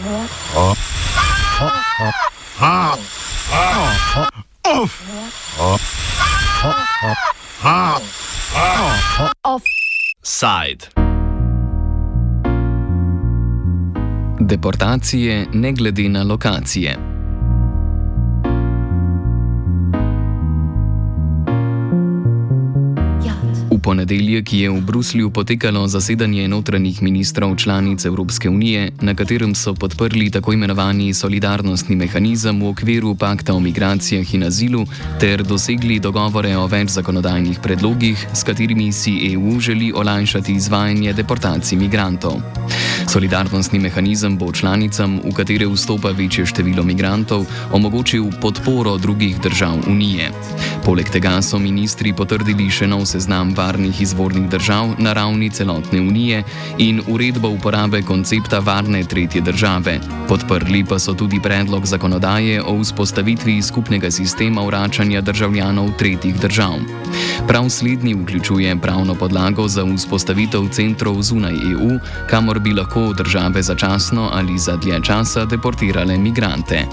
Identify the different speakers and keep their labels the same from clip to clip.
Speaker 1: Offside. Deportacije ne glede na lokacije. V ponedeljek je v Bruslju potekalo zasedanje notranjih ministrov članic Evropske unije, na katerem so podprli tako imenovani solidarnostni mehanizem v okviru pakta o migracijah in azilu ter dosegli dogovore o več zakonodajnih predlogih, s katerimi si EU želi olajšati izvajanje deportacij migrantov. Solidarnostni mehanizem bo članicam, v katere vstopa večje število migrantov, omogočil podporo drugih držav Unije. Poleg tega so ministri potrdili še nov seznam varnih izvornih držav na ravni celotne Unije in uredbo uporabe koncepta varne tretje države. Podprli pa so tudi predlog zakonodaje o vzpostavitvi skupnega sistema vračanja državljanov tretjih držav. Prav slednji vključuje pravno podlago za vzpostavitev centrov zunaj EU, kamor bi lahko države začasno ali za dlje časa deportirale migrante.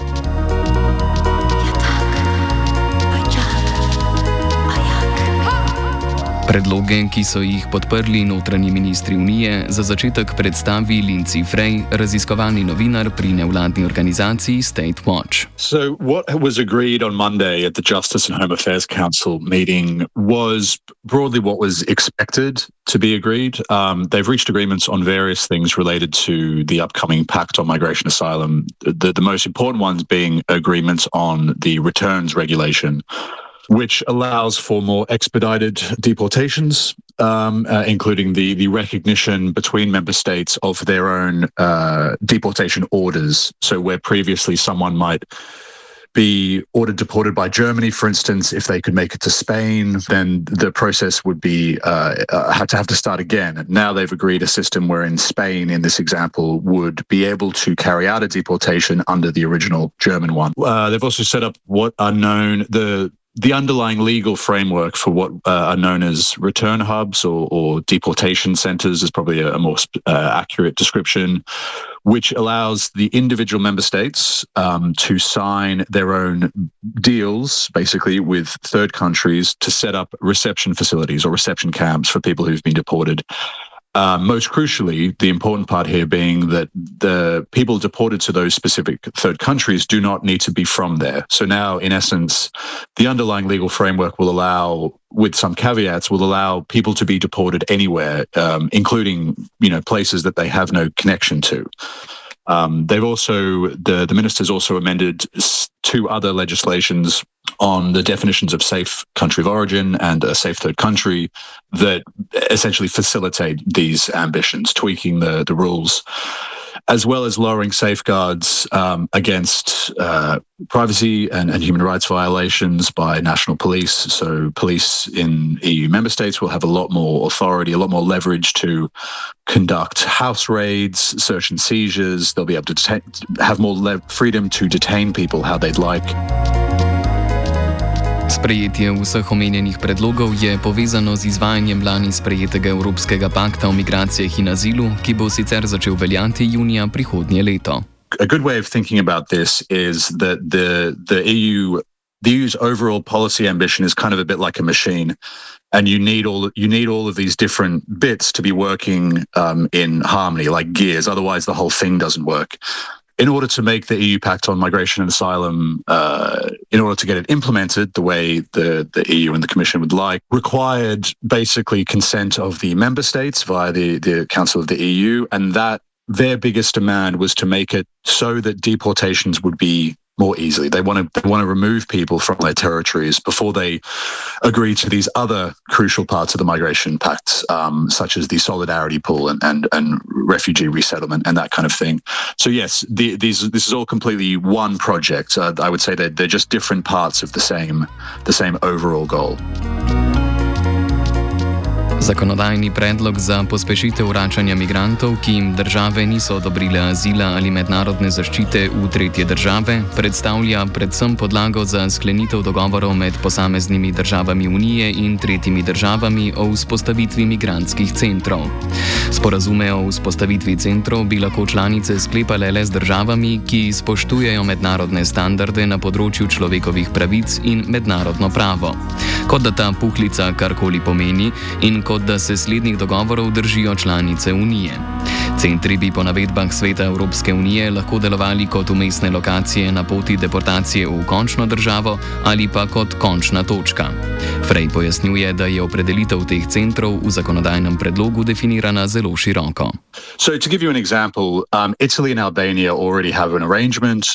Speaker 1: Predloge, ki so jih podprli notranji ministri Unije, za začetek predstavi Lindsay Frey, raziskovalni novinar pri nevladni organizaciji State Watch.
Speaker 2: So what was agreed on Monday at the Justice and Home Affairs Council meeting was broadly what was expected to be agreed. They've reached agreements on various things related to the upcoming Pact on Migration Asylum, the most important ones being agreements on the returns regulation, which allows for more expedited deportations, including the recognition between member states of their own deportation orders. So where previously someone might be ordered deported by Germany, for instance, if they could make it to Spain, then the process would be have to start again. Now they've agreed a system wherein Spain, in this example, would be able to carry out a deportation under the original German one. They've also set up what are known the underlying legal framework for what are known as return hubs or deportation centers is probably a more accurate description, which allows the individual member states to sign their own deals, basically, with third countries to set up reception facilities or reception camps for people who've been deported. Most crucially, the important part here being that the people deported to those specific third countries do not need to be from there. So now, in essence, the underlying legal framework will allow, with some caveats, will allow people to be deported anywhere, including, places that they have no connection to. They've also, the ministers also amended two other legislations on the definitions of safe country of origin and a safe third country that essentially facilitate these ambitions, tweaking the rules, as well as lowering safeguards against privacy and human rights violations by national police. So police in EU member states will have a lot more authority, a lot more leverage to conduct house raids, search and seizures. They'll be able to have more freedom to detain people how they'd like.
Speaker 1: Sprejetje vseh omenjenih predlogov je povezano z izvajanjem lani sprejetega Evropskega pakta o migracijah in azilu, ki bo sicer začel veljati junija prihodnje leto.
Speaker 2: A good way of thinking about this is that the EU's overall policy ambition is kind of a bit like a machine, and you need all of these different bits to be working in harmony, like gears. Otherwise, the whole thing doesn't work. In order to make the EU Pact on Migration and Asylum, in order to get it implemented the way the EU and the Commission would like, required basically consent of the member states via the Council of the EU, and that their biggest demand was to make it so that deportations would be more easily. They want to remove people from their territories before they agree to these other crucial parts of the migration pact, such as the solidarity pool and refugee resettlement and that kind of thing. So yes, this is all completely one project. I would say that they're just different parts of the same overall goal.
Speaker 1: Zakonodajni predlog za pospešitev vračanja migrantov, ki jim države niso odobrile azila ali mednarodne zaščite v tretje države, predstavlja predvsem podlago za sklenitev dogovorov med posameznimi državami Unije in tretjimi državami o vzpostavitvi migrantskih centrov. Sporazume o vzpostavitvi centrov bi lahko članice sklepale le z državami, ki spoštujejo mednarodne standarde na področju človekovih pravic in mednarodno pravo. Kot da ta puhlica karkoli pomeni in kot da se slednjih dogovorov držijo članice Unije. Centri bi po navedbah Sveta Evropske unije lahko delovali kot umestne lokacije na poti deportacije v končno državo ali pa kot končna točka. Frey pojasnjuje, da je opredelitev teh centrov v zakonodajnem predlogu definirana zelo široko.
Speaker 2: So to give you an example, Italy and Albania already have an arrangement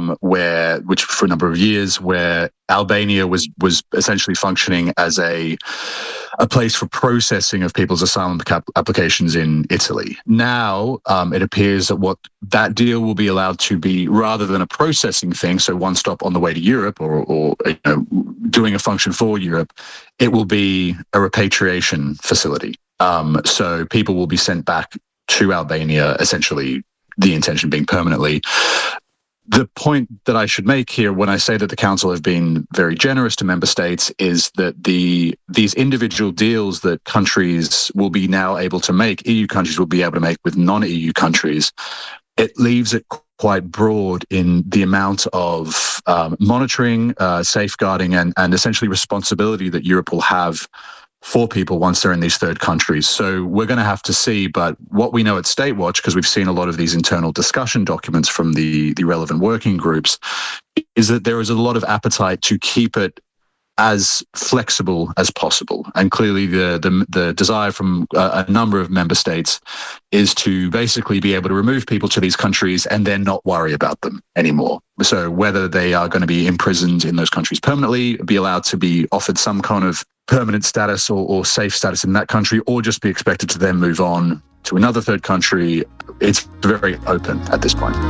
Speaker 2: which for a number of years, where Albania was essentially functioning as a place for processing of people's asylum applications in Italy. Now, it appears that that deal will be allowed to be, rather than a processing thing, so one stop on the way to Europe or doing a function for Europe, it will be a repatriation facility. So people will be sent back to Albania, essentially the intention being permanently. The point that I should make here when I say that the Council have been very generous to member states is that these individual deals that countries will be now able to make, EU countries will be able to make with non-EU countries, it leaves it quite broad in the amount of monitoring, safeguarding and essentially responsibility that Europe will have for people once they're in these third countries. So we're going to have to see, but what we know at State Watch, because we've seen a lot of these internal discussion documents from the relevant working groups, is that there is a lot of appetite to keep it as flexible as possible. And clearly the desire from a number of member states is to basically be able to remove people to these countries and then not worry about them anymore. So whether they are going to be imprisoned in those countries permanently, be allowed to be offered some kind of permanent status or safe status in that country, or just be expected to then move on to another third country, it's very open at this point.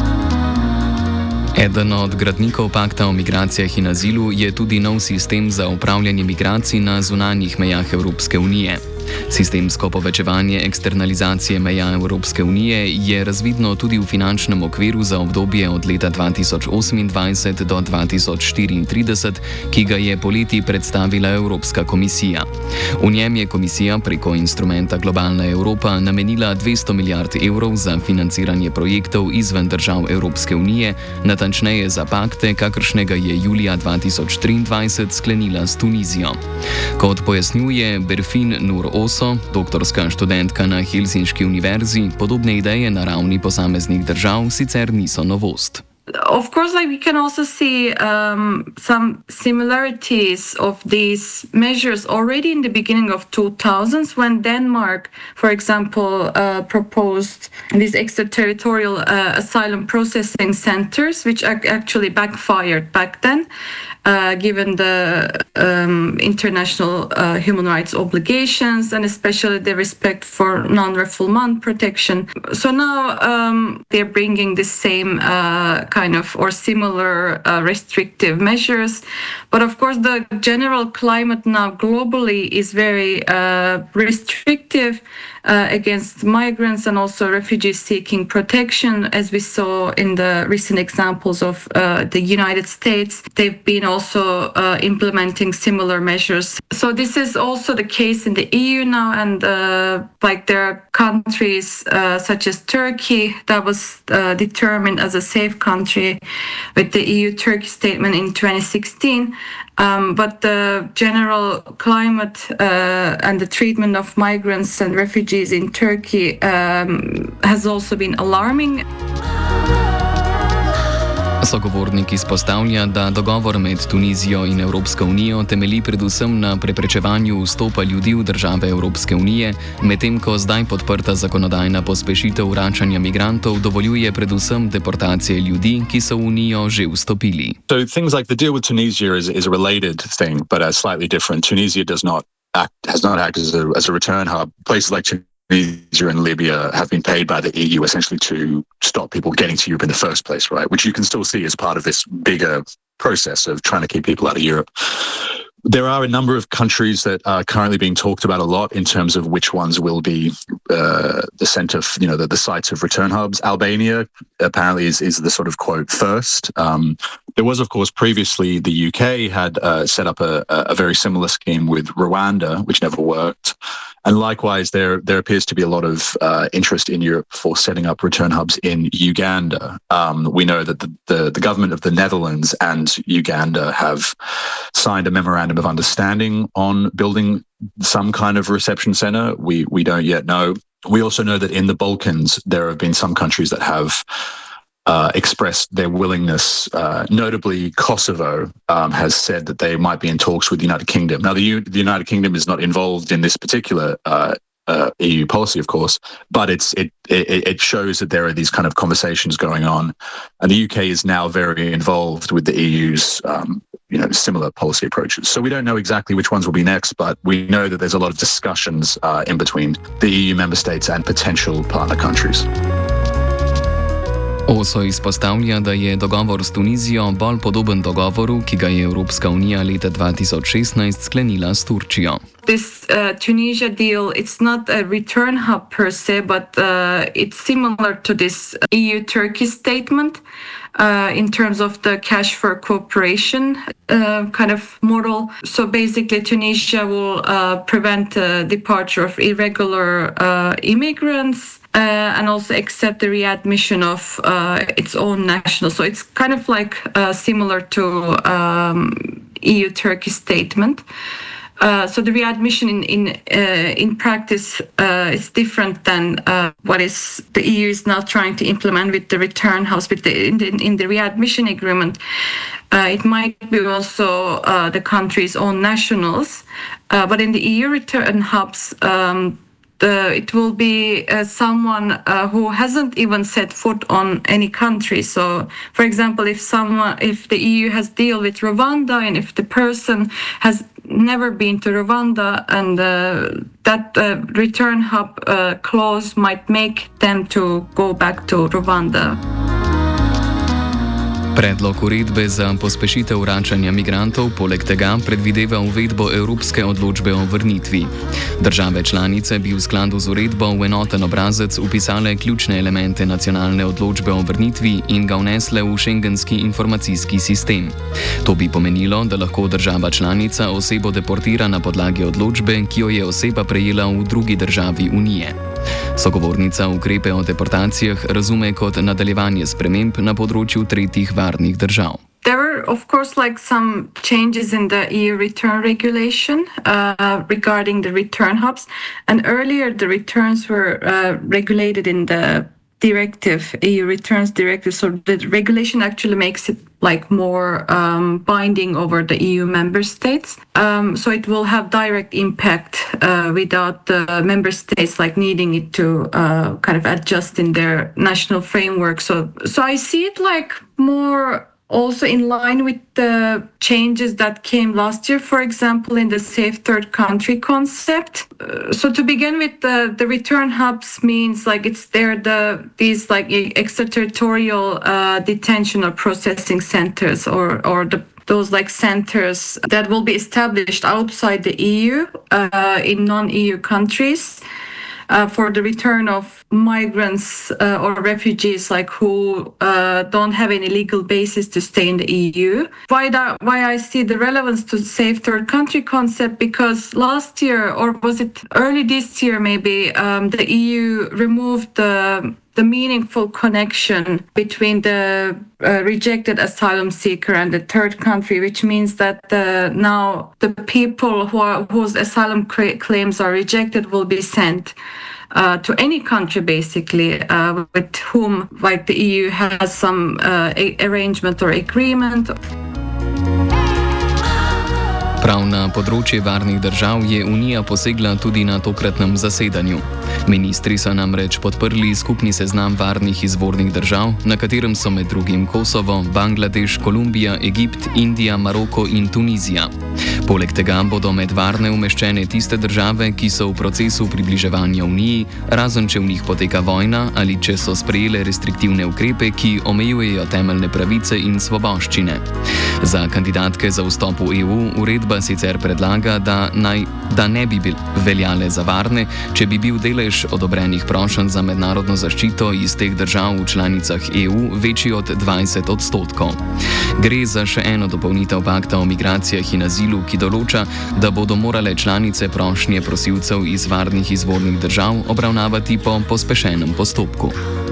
Speaker 1: Eden od gradnikov pakta o migracijah in azilu je tudi nov sistem za upravljanje migracij na zunanjih mejah Evropske unije. Sistemsko povečevanje eksternalizacije meja Evropske unije je razvidno tudi v finančnem okviru za obdobje od leta 2028 do 2034, ki ga je poleti predstavila Evropska komisija. V njem je komisija preko instrumenta Globalna Evropa namenila 200 milijard evrov za financiranje projektov izven držav Evropske unije, natančneje za pakte, kakršnega je julija 2023 sklenila s Tunizijo. Kot pojasnjuje Berfin Nur Oso, doktorska študentka na Helsinški univerzi, podobne ideje na ravni posameznih držav sicer niso novost.
Speaker 3: Of course, we can also see some similarities of these measures already in the beginning of 2000s, when Denmark, for example, proposed these extraterritorial asylum processing centers, which actually backfired back then, given the international human rights obligations and especially the respect for non-refoulement protection. So now they're bringing the same kind of or similar restrictive measures. But of course, the general climate now globally is very restrictive against migrants and also refugees seeking protection, as we saw in the recent examples of the United States. They've been also implementing similar measures. So this is also the case in the EU now, and there are countries such as Turkey that was determined as a safe country with the EU-Turkey statement in 2016. But the general climate and the treatment of migrants and refugees in Turkey has also been alarming.
Speaker 1: Sogovornik izpostavlja, da dogovor med Tunizijo in Evropsko unijo temelji predvsem na preprečevanju vstopa ljudi v države Evropske unije, medtem ko zdaj podprta zakonodajna pospešitev vračanja migrantov dovoljuje predvsem deportacije ljudi, ki so v unijo že vstopili.
Speaker 2: So things like the deal with Tunisia is a related thing, but slightly different. Tunisia has not acted as a return hub. Places like Tunisia and Libya have been paid by the EU essentially to stop people getting to Europe in the first place, right? Which you can still see as part of this bigger process of trying to keep people out of Europe. There are a number of countries that are currently being talked about a lot in terms of which ones will be the center, the sites of return hubs. Albania apparently is the sort of quote first. There was, of course, previously the UK had set up a very similar scheme with Rwanda, which never worked. And likewise, there appears to be a lot of interest in Europe for setting up return hubs in Uganda. We know that the government of the Netherlands and Uganda have signed a memorandum of understanding on building some kind of reception center. We don't yet know. We also know that in the Balkans, there have been some countries that have expressed their willingness. Notably, Kosovo has said that they might be in talks with the United Kingdom. Now, the United Kingdom is not involved in this particular EU policy, of course, but it shows that there are these kind of conversations going on, and the UK is now very involved with the EU's similar policy approaches. So we don't know exactly which ones will be next, but we know that there's a lot of discussions in between the EU member states and potential partner countries.
Speaker 1: OSO izpostavlja, da je dogovor s Tunizijo bolj podoben dogovoru, ki ga je Evropska unija leta 2016 sklenila s Turčijo.
Speaker 3: This Tunisia deal, it's not a return hub per se, but it's similar to this EU-Turkey statement in terms of the cash for cooperation kind of model. So basically, Tunisia will prevent the departure of irregular immigrants and also accept the readmission of its own nationals. So it's kind of like similar to EU-Turkey statement. So the readmission in practice is different than what is the EU is now trying to implement with the return hubs. In the readmission agreement, it might be also the country's own nationals, but in the EU return hubs, it will be someone who hasn't even set foot on any country. So, for example, if the EU has deal with Rwanda, and if the person has never been to Rwanda, and that return hub clause might make them to go back to Rwanda.
Speaker 1: Predlog uredbe za pospešitev vračanja migrantov poleg tega predvideva uvedbo evropske odločbe o vrnitvi. Države članice bi v skladu z uredbo v enoten obrazec vpisale ključne elemente nacionalne odločbe o vrnitvi in ga vnesle v šengenski informacijski sistem. To bi pomenilo, da lahko država članica osebo deportira na podlagi odločbe, ki jo je oseba prejela v drugi državi Unije. Sogovornica ukrepe o deportacijah razume kot nadaljevanje sprememb na področju tretjih varnih držav.
Speaker 3: There were, of course, some changes in the EU return regulation regarding the return hubs. And earlier, the returns were regulated in the directive, EU returns directive. So the regulation actually makes it more binding over the EU member states. So it will have direct impact without the member states needing it to kind of adjust in their national framework. So I see it more also in line with the changes that came last year, for example, in the safe third country concept. So to begin with, the return hubs means it's these extraterritorial detention or processing centers or those centers that will be established outside the EU in non-EU countries. For the return of migrants or refugees who don't have any legal basis to stay in the EU. Why I see the relevance to safe third country concept, because last year, or was it early this year maybe, the EU removed the meaningful connection between the rejected asylum seeker and the third country, which means that now the people whose asylum claims are rejected will be sent to any country, basically, with whom the EU has some arrangement or agreement.
Speaker 1: Prav na področje varnih držav je Unija posegla tudi na tokratnem zasedanju. Ministri so namreč podprli skupni seznam varnih izvornih držav, na katerem so med drugim Kosovo, Bangladeš, Kolumbija, Egipt, Indija, Maroko in Tunizija. Poleg tega bodo med varne umeščene tiste države, ki so v procesu približevanja Uniji, razen če v njih poteka vojna ali če so sprejele restriktivne ukrepe, ki omejujejo temeljne pravice in svoboščine. Za kandidatke za vstop v EU uredba sicer predlaga, da ne bi veljale za varne, če bi bil delež odobrenih prošenj za mednarodno zaščito iz teh držav v članicah EU večji od 20%. Gre za še eno dopolnitev pakta o migracijah in azilu, ki določa, da bodo morale članice prošnje prosilcev iz varnih izvornih držav obravnavati po pospešenem postopku.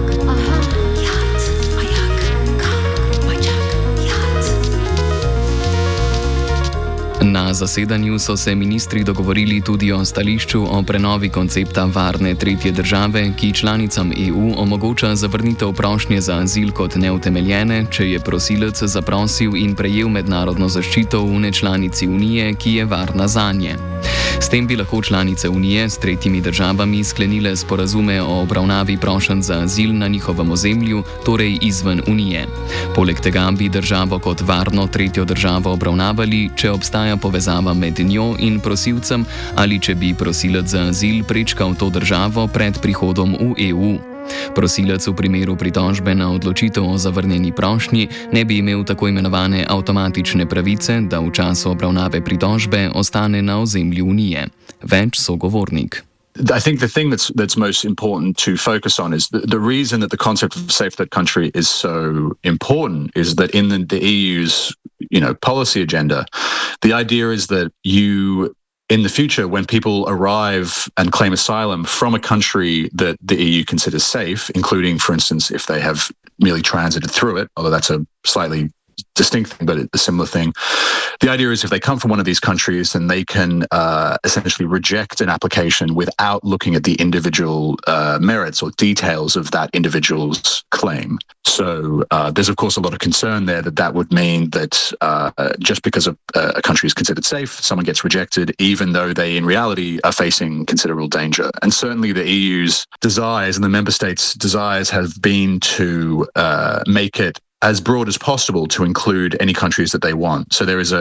Speaker 1: Na zasedanju so se ministri dogovorili tudi o stališču o prenovi koncepta varne tretje države, ki članicam EU omogoča zavrnitev prošnje za azil kot neutemeljene, če je prosilec zaprosil in prejel mednarodno zaščito v nečlanici Unije, ki je varna zanje. S tem bi lahko članice Unije s tretjimi državami sklenile sporazume o obravnavi prošenj za azil na njihovem ozemlju, torej izven Unije. Poleg tega bi državo kot varno tretjo državo obravnavali, če obstaja povezava med njo in prosilcem ali če bi prosilec za azil prečkal to državo pred prihodom v EU. Prosilec v primeru pritožbe na odločitev o zavrnjeni prošnji ne bi imel tako imenovane avtomatične pravice, da v času obravnave pritožbe ostane na ozemlju Unije. Več sogovornik.
Speaker 2: I think the thing that's most important to focus on is the reason that the concept of a safe third country is so important is that in the EU's policy agenda, the idea is that in the future, when people arrive and claim asylum from a country that the EU considers safe, including, for instance, if they have merely transited through it, although that's a slightly distinct thing, but a similar thing. The idea is if they come from one of these countries, then they can essentially reject an application without looking at the individual merits or details of that individual's claim. So there's, of course, a lot of concern there that would mean that just because a country is considered safe, someone gets rejected, even though they in reality are facing considerable danger. And certainly the EU's desires and the member states' desires have been to make it as broad as possible to include any countries that they want. So there is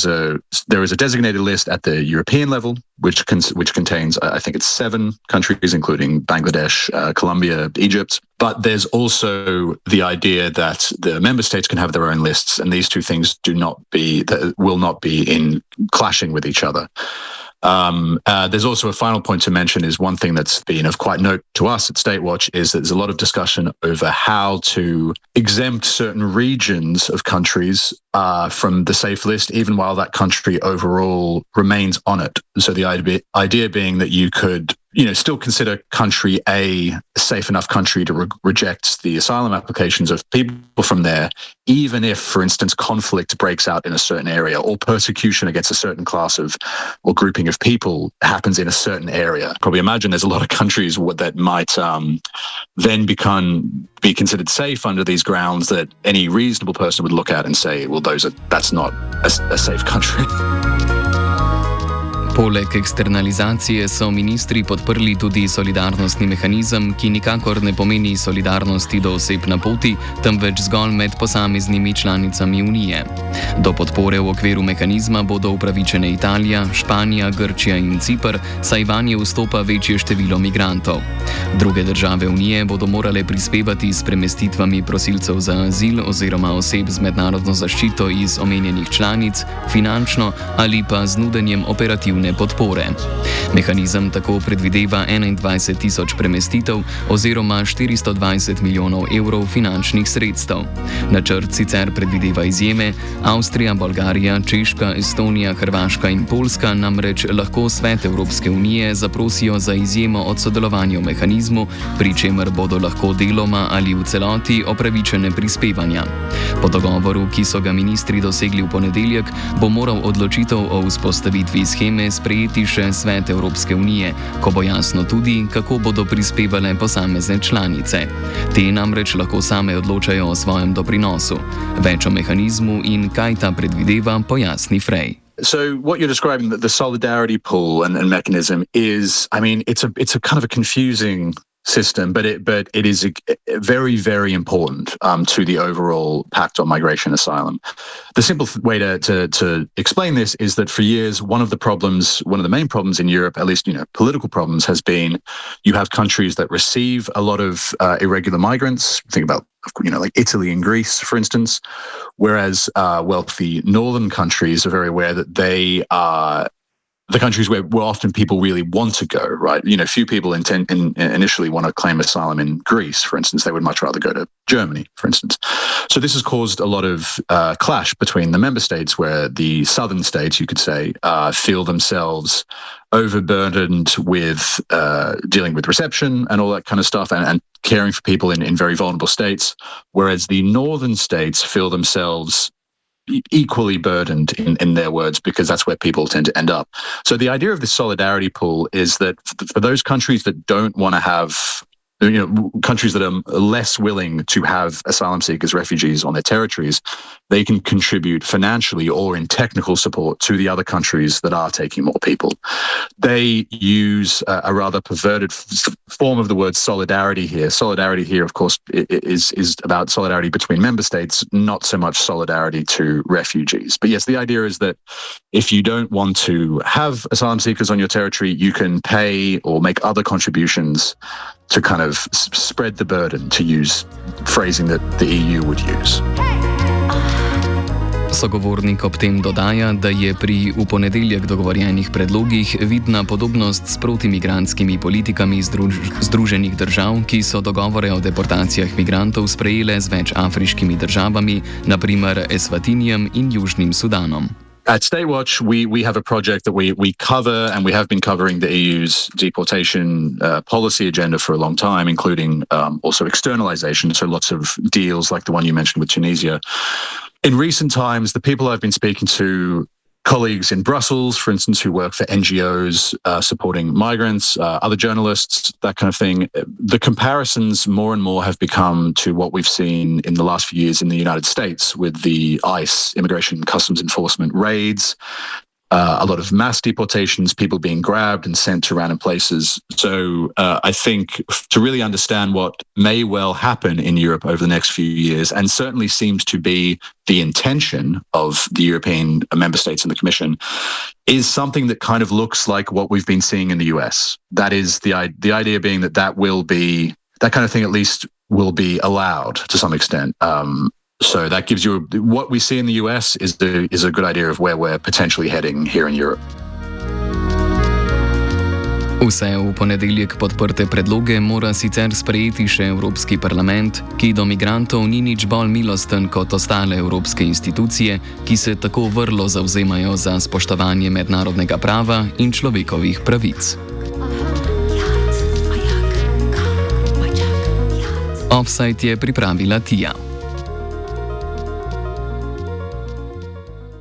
Speaker 2: a designated list at the European level, which contains, I think it's 7 countries, including Bangladesh, Colombia, Egypt. But there's also the idea that the member states can have their own lists, and these two things will not be in clashing with each other. There's also a final point to mention is one thing that's been of quite note to us at State Watch is that there's a lot of discussion over how to exempt certain regions of countries from the safe list, even while that country overall remains on it. So the idea being that you could still consider country A safe enough country to reject the asylum applications of people from there, even if, for instance, conflict breaks out in a certain area or persecution against a certain class of or grouping of people happens in a certain area. Probably imagine there's a lot of countries that might then be considered safe under these grounds that any reasonable person would look at and say, well, that's not a safe country.
Speaker 1: Poleg eksternalizacije so ministri podprli tudi solidarnostni mehanizem, ki nikakor ne pomeni solidarnosti do oseb na poti, temveč zgolj med posameznimi članicami Unije. Do podpore v okviru mehanizma bodo upravičene Italija, Španija, Grčija in Cipr, saj vanje vstopa večje število migrantov. Druge države Unije bodo morale prispevati s premestitvami prosilcev za azil oziroma oseb z mednarodno zaščito iz omenjenih članic, finančno ali pa z nudenjem operativne podpore. Mehanizem tako predvideva 21 tisoč premestitev oziroma 420 milijonov evrov finančnih sredstev. Načrt sicer predvideva izjeme. Avstrija, Bolgarija, Češka, Estonija, Hrvaška in Poljska namreč lahko Svet Evropske unije zaprosijo za izjemo od sodelovanja v mehanizmu, pri čemer bodo lahko deloma ali v celoti opravičene prispevanja. Po dogovoru, ki so ga ministri dosegli v ponedeljek, bo moral odločitev o vzpostavitvi sheme sprejeti še Svet Evropske unije, ko bo jasno tudi, kako bodo prispevale posamezne članice. Te namreč lahko same odločajo o svojem doprinosu. Več o mehanizmu in kaj ta predvideva, pojasni Frey.
Speaker 2: So what you're describing, the solidarity pool and mechanism is, it's a kind of a confusing system, but it is very, very important to the overall pact on migration asylum. The simple way to explain this is that for years, one of the main problems in Europe, at least political problems, has been you have countries that receive a lot of irregular migrants. Think about like Italy and Greece, for instance, whereas wealthy northern countries are very aware that they are the countries where often people really want to go, right? Few people initially want to claim asylum in Greece, for instance. They would much rather go to Germany, for instance. So this has caused a lot of clash between the member states, where the southern states, you could say, feel themselves overburdened with dealing with reception and all that kind of stuff, and caring for people in very vulnerable states, whereas the northern states feel themselves equally burdened, in their words, because that's where people tend to end up. So the idea of the solidarity pool is that for those countries that don't want to have, countries that are less willing to have asylum seekers, refugees on their territories, they can contribute financially or in technical support to the other countries that are taking more people. They use a rather perverted form of the word solidarity here. Solidarity here, of course, is about solidarity between member states, not so much solidarity to refugees. But yes, the idea is that if you don't want to have asylum seekers on your territory, you can pay or make other contributions to kind of spread the burden, to use phrasing that the EU would use.
Speaker 1: Sogovornik ob tem dodaja, da je pri v ponedeljek dogovorjenih predlogih vidna podobnost s protimigrantskimi politikami Združenih držav, ki so dogovore o deportacijah migrantov sprejele z več afriškimi državami, na primer Eswatinijem in Južnim Sudanom.
Speaker 2: At Statewatch, we have a project that we cover, and we have been covering the EU's deportation policy agenda for a long time, including also externalization, so lots of deals like the one you mentioned with Tunisia. In recent times, the people I've been speaking to, colleagues in Brussels, for instance, who work for NGOs supporting migrants, other journalists, that kind of thing, the comparisons more and more have become to what we've seen in the last few years in the United States with the ICE, Immigration and Customs Enforcement raids, a lot of mass deportations, people being grabbed and sent to random places. So I think to really understand what may well happen in Europe over the next few years, and certainly seems to be the intention of the European member states and the Commission, is something that kind of looks like what we've been seeing in the US. That is the idea being that will be, that kind of thing at least will be allowed to some extent. So that gives you what we see in the US is a good idea of where we're potentially heading here in Europe.
Speaker 1: Vse v ponedeljek podprte predloge mora sicer sprejeti še Evropski parlament, ki do migrantov ni nič bolj milosten kot ostale evropske institucije, ki se tako vrlo zavzemajo za spoštovanje mednarodnega prava in človekovih pravic. Offside je pripravila Tija.